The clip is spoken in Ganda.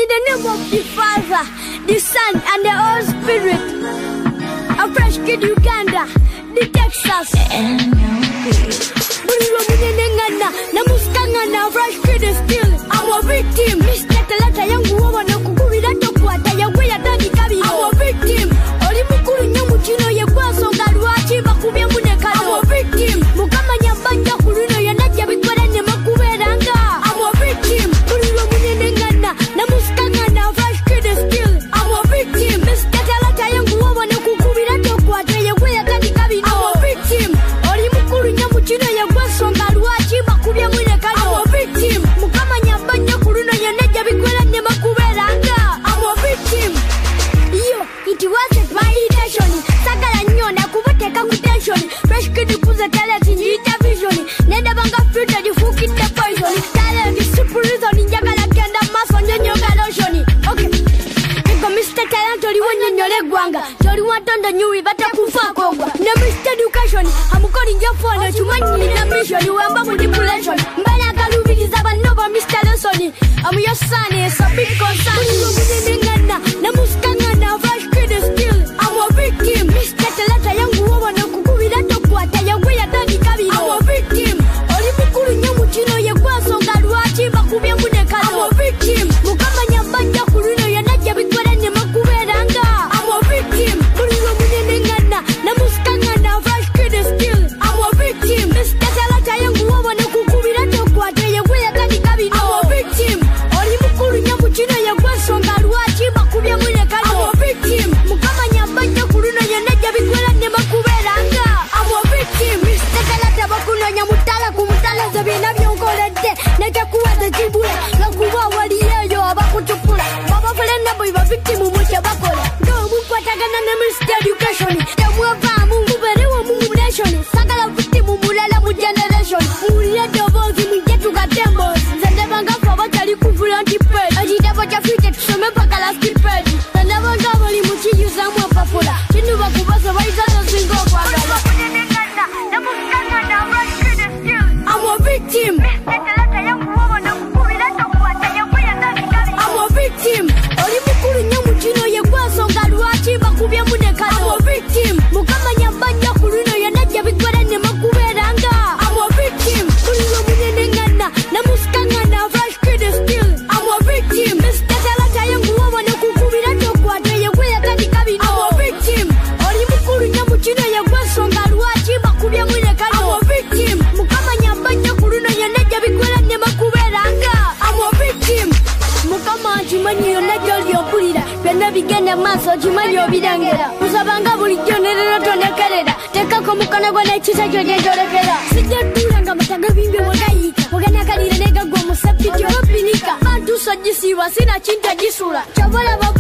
the name of the Father, the Son, and the Holy Spirit. A fresh kid Uganda, the Texas. Namuskangana, fresh kid is still. I'm a victim. Mr. Talata, young woman, no kukubira tokwata, yawaya tadi kabi. I'm a victim. Olimukuru nyamuchino yekwaso ngaluachi bakubya muneka. I'm a victim. Mukama nyambanja kuruno yanaja bikwara ne makuberanga. I'm a victim. Kuliro munenengana, namuskangana, fresh kid is still. I'm a victim. Mr. Talata, young woman, no kukubira tokwata, yawaya tadi kabi. I'm a victim. Olimukuru nyamuchino yekwaso ngaluachi bakubya muneka. I'm a victim. Mukama nyambanja kuruno yanaja bikwara ne makuberanga. I'm a victim. Yo, it wasn't my intention. Sakala nyona kuboteka kutension. Fresh kid kuza talent njita vision. Nenda banga filter di fuki the poison. Talent is super reason njagala kenda maso nyenyoga lotion. Okay. Ego Mr. Talent oli wonye nyole gwanga. Joli watondo nyuwi bata kufa kogwa. Na Mr. Education hamukoli njafone chumanyi na mission wamba manipulation. Mbala kalubiriza banova Mr. Lesson. I'm your son, it's a big concern. Namuskangana, fresh kid is still. I'm a victim. Mr. Talata, young woman, no kukubira tokwata, yawaya tadi kabi. I'm a victim. Olimukuru nyamuchino yekwaso ngaluachi bakubya muneka. I'm a victim. Mukama nyambanja kuruno yanaja bikwara ne makuberanga. I'm a victim. Kuliro munenengana, namuskangana, fresh kid is still. I'm a victim. Mr. Talata, young woman, no kukubira tokwata, yawaya tadi kabi. I'm a victim. Olimukuru nyamuchino yekwaso ngaluachi bakubya muneka. I'm a victim. Mukama nyambanja kuruno yanaja bikwara ne makuberanga. I'm a victim. Mr. Talata bakuno nyamutala kumutala zabina byonkolede. Neka kuwaza kibule. Nakuwa waliyeyo abakuchukula. Baba fule nabo iba victim umuche bakola. Go mukwatagana na Mr. Education. Temweva munguberewa mungu nation. Sakala victim mulala mu generation. Mulete obozi mjetu katembo. Zendebanga kwa batali kufula antipedi. Ajitabo jafite tusome paka la skipedi. Zendebanga wali muchi yuza mwa papula. Chinu bakubasa waitano singo kwa gaba. I'm a victim. I'm a victim. Olimukuru nyamuchino yekwaso ngaluachi bakubya muneka. I'm a victim. Mukama nyambanja kuruno yanaja bikwara ne makuberanga. I'm a victim. Kuliro munenengana, namuskangana, fresh kid is still. I'm a victim. Mr. Talata young woman no kukubira tokwata, yawaya tadi kabi. I'm a victim. Olimukuru nyamuchino yekwaso ngaluachi bakubya muneka. I'm a victim. Mukama nyambanja kuruno yanaja bikwara ne makuberanga. I'm a victim. Mukama chimanyi yonaja lyopulira. Byonna bigenda maaso chimanyi obirangera. Usabanga bulijjo nerero tonekerera. Tekako mukono gwo n'ekisa kyo gyejolekera. Sijjatulanga mataga bimbi wagayika. Waganakalira negagwa musapiti opinika. Bantu sojisiibwa sina kinta gisula. Kyobola